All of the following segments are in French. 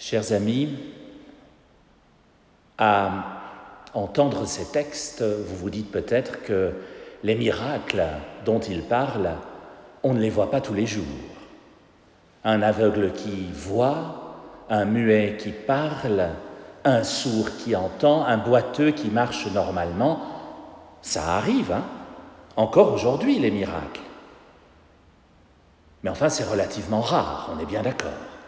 Chers amis, à entendre ces textes, vous vous dites peut-être que les miracles dont il parle, on ne les voit pas tous les jours. Un aveugle qui voit, un muet qui parle, un sourd qui entend, un boiteux qui marche normalement, ça arrive, encore aujourd'hui, les miracles. Mais enfin, c'est relativement rare, on est bien d'accord.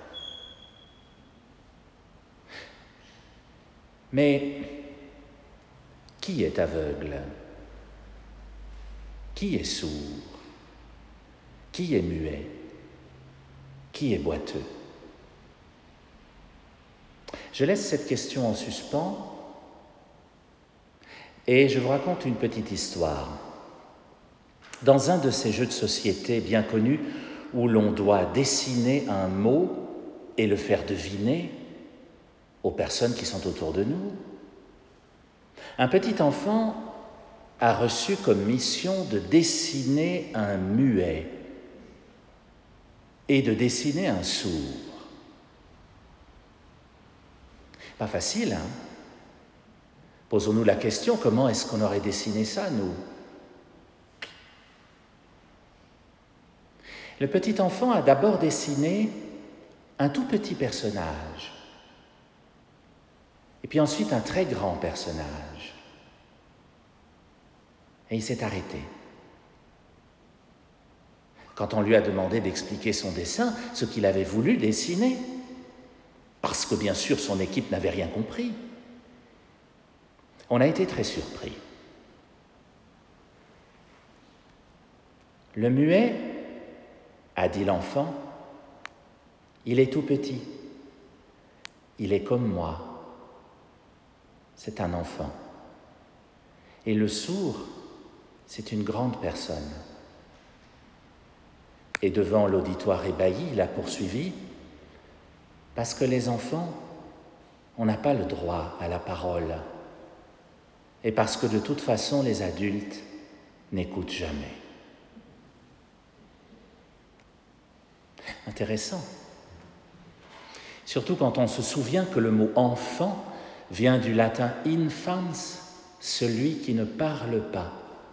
Mais qui est aveugle? Qui est sourd? Qui est muet? Qui est boiteux? Je laisse cette question en suspens et je vous raconte une petite histoire. Dans un de ces jeux de société bien connus où l'on doit dessiner un mot et le faire deviner aux personnes qui sont autour de nous, un petit enfant a reçu comme mission de dessiner un muet et de dessiner un sourd. Pas facile, hein? Posons-nous la question, comment est-ce qu'on aurait dessiné ça, nous? Le petit enfant a d'abord dessiné un tout petit personnage, et puis ensuite un très grand personnage. Et il s'est arrêté. Quand on lui a demandé d'expliquer son dessin, ce qu'il avait voulu dessiner, parce que bien sûr son équipe n'avait rien compris, on a été très surpris. Le muet, a dit l'enfant, il est tout petit, il est comme moi, c'est un enfant. Et le sourd, c'est une grande personne. Et devant l'auditoire ébahi, il a poursuivi, parce que les enfants, on n'a pas le droit à la parole, et parce que de toute façon, les adultes n'écoutent jamais. Intéressant. Surtout quand on se souvient que le mot « enfant » vient du latin « infans », celui qui ne parle pas.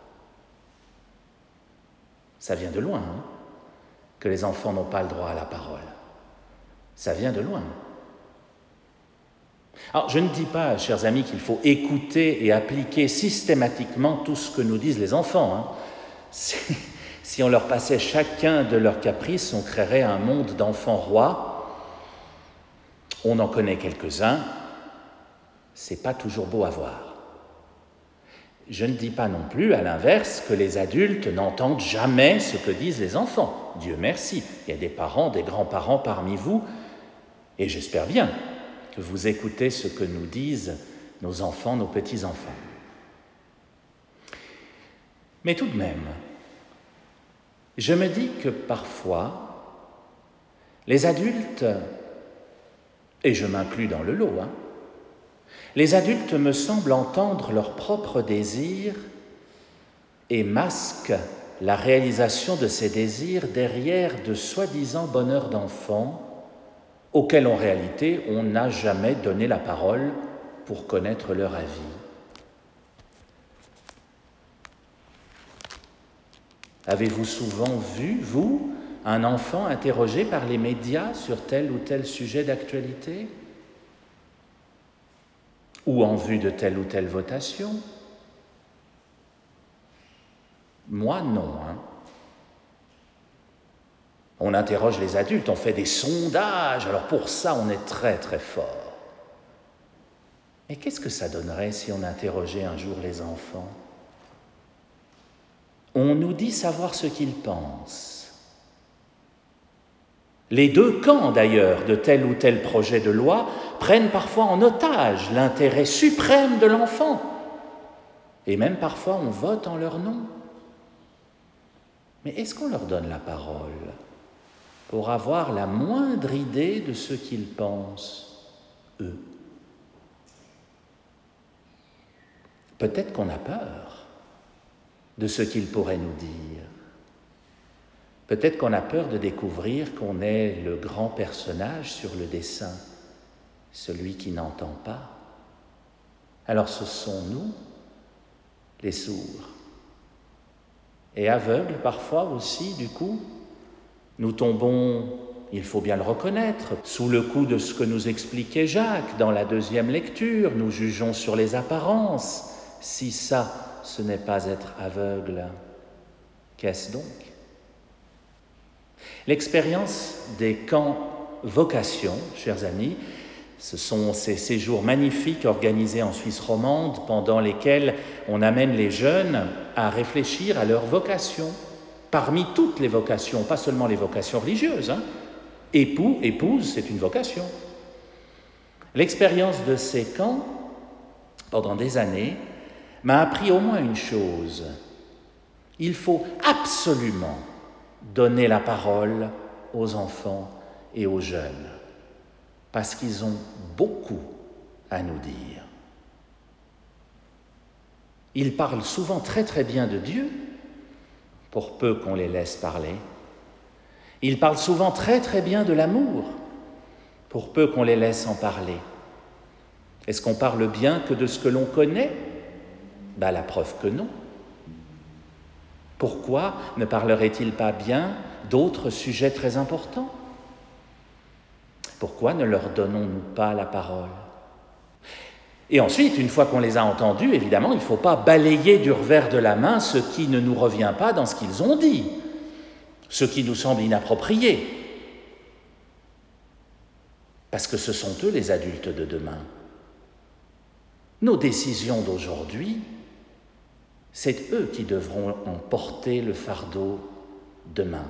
Ça vient de loin, que les enfants n'ont pas le droit à la parole. Ça vient de loin. Alors, je ne dis pas, chers amis, qu'il faut écouter et appliquer systématiquement tout ce que nous disent les enfants. Si on leur passait chacun de leurs caprices, on créerait un monde d'enfants rois. On en connaît quelques-uns. C'est pas toujours beau à voir. Je ne dis pas non plus, à l'inverse, que les adultes n'entendent jamais ce que disent les enfants. Dieu merci, il y a des parents, des grands-parents parmi vous, et j'espère bien que vous écoutez ce que nous disent nos enfants, nos petits-enfants. Mais tout de même, je me dis que parfois, les adultes, et je m'inclus dans le lot, les adultes me semblent entendre leurs propres désirs et masquent la réalisation de ces désirs derrière de soi-disant bonheurs d'enfants auxquels en réalité on n'a jamais donné la parole pour connaître leur avis. Avez-vous souvent vu, vous, un enfant interrogé par les médias sur tel ou tel sujet d'actualité ? Ou en vue de telle ou telle votation? Moi, non. On interroge les adultes, on fait des sondages, alors pour ça, on est très très fort. Mais qu'est-ce que ça donnerait si on interrogeait un jour les enfants? On nous dit savoir ce qu'ils pensent. Les deux camps, d'ailleurs, de tel ou tel projet de loi prennent parfois en otage l'intérêt suprême de l'enfant. Et même parfois, on vote en leur nom. Mais est-ce qu'on leur donne la parole pour avoir la moindre idée de ce qu'ils pensent, eux? Peut-être qu'on a peur de ce qu'ils pourraient nous dire. Peut-être qu'on a peur de découvrir qu'on est le grand personnage sur le dessin celui qui n'entend pas. Alors ce sont nous, les sourds. Et aveugles parfois aussi, du coup. Nous tombons, il faut bien le reconnaître, sous le coup de ce que nous expliquait Jacques dans la deuxième lecture. Nous jugeons sur les apparences. Si ça, ce n'est pas être aveugle, qu'est-ce donc ? L'expérience des camps vocation, chers amis, ce sont ces séjours magnifiques organisés en Suisse romande pendant lesquels on amène les jeunes à réfléchir à leur vocation, parmi toutes les vocations, pas seulement les vocations religieuses. Époux, épouse, c'est une vocation. L'expérience de ces camps, pendant des années, m'a appris au moins une chose. Il faut absolument donner la parole aux enfants et aux jeunes, parce qu'ils ont beaucoup à nous dire. Ils parlent souvent très très bien de Dieu, pour peu qu'on les laisse parler. Ils parlent souvent très très bien de l'amour, pour peu qu'on les laisse en parler. Est-ce qu'on parle bien que de ce que l'on connaît ? La preuve que non. Pourquoi ne parlerait-il pas bien d'autres sujets très importants ? Pourquoi ne leur donnons-nous pas la parole ? Et ensuite, une fois qu'on les a entendus, évidemment, il ne faut pas balayer du revers de la main ce qui ne nous revient pas dans ce qu'ils ont dit, ce qui nous semble inapproprié, parce que ce sont eux les adultes de demain. Nos décisions d'aujourd'hui, c'est eux qui devront en porter le fardeau demain.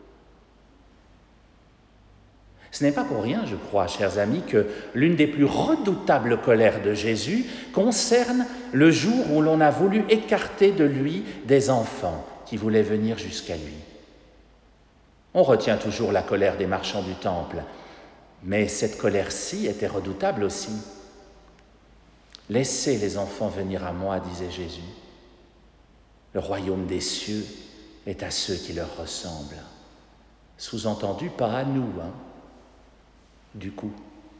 Ce n'est pas pour rien, je crois, chers amis, que l'une des plus redoutables colères de Jésus concerne le jour où l'on a voulu écarter de lui des enfants qui voulaient venir jusqu'à lui. On retient toujours la colère des marchands du temple, mais cette colère-ci était redoutable aussi. « Laissez les enfants venir à moi, disait Jésus. Le royaume des cieux est à ceux qui leur ressemblent. » Sous-entendu, pas à nous, du coup.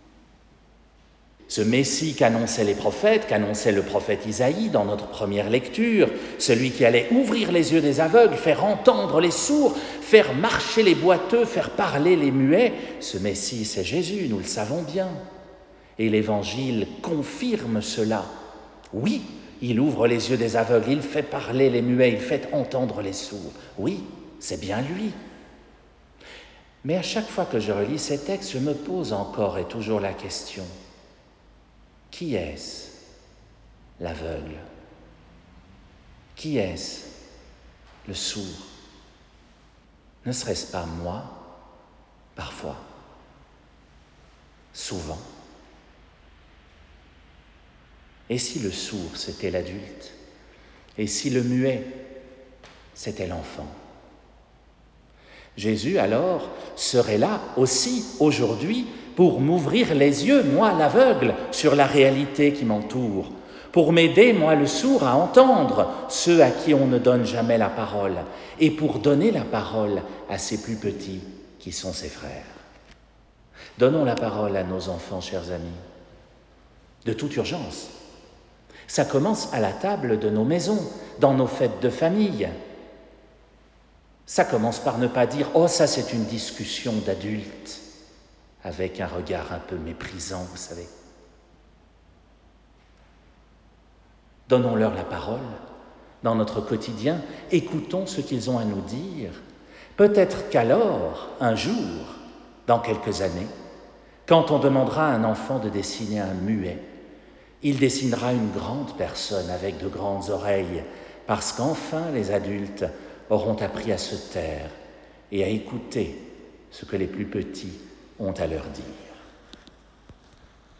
Ce Messie qu'annonçaient les prophètes, qu'annonçait le prophète Isaïe dans notre première lecture, celui qui allait ouvrir les yeux des aveugles, faire entendre les sourds, faire marcher les boiteux, faire parler les muets, ce Messie, c'est Jésus, nous le savons bien. Et l'Évangile confirme cela. Oui, il ouvre les yeux des aveugles, il fait parler les muets, il fait entendre les sourds. Oui, c'est bien lui. Mais à chaque fois que je relis ces textes, je me pose encore et toujours la question. Qui est-ce l'aveugle ? Qui est-ce le sourd ? Ne serait-ce pas moi, parfois, souvent ? Et si le sourd, c'était l'adulte ? Et si le muet, c'était l'enfant ? Jésus, alors, serait là aussi, aujourd'hui, pour m'ouvrir les yeux, moi l'aveugle, sur la réalité qui m'entoure, pour m'aider, moi le sourd, à entendre ceux à qui on ne donne jamais la parole, et pour donner la parole à ses plus petits, qui sont ses frères. Donnons la parole à nos enfants, chers amis, de toute urgence. Ça commence à la table de nos maisons, dans nos fêtes de famille. Ça commence par ne pas dire « Oh, ça c'est une discussion d'adultes », avec un regard un peu méprisant, vous savez. Donnons-leur la parole dans notre quotidien, écoutons ce qu'ils ont à nous dire. Peut-être qu'alors, un jour, dans quelques années, quand on demandera à un enfant de dessiner un muet, il dessinera une grande personne avec de grandes oreilles, parce qu'enfin les adultes auront appris à se taire et à écouter ce que les plus petits ont à leur dire.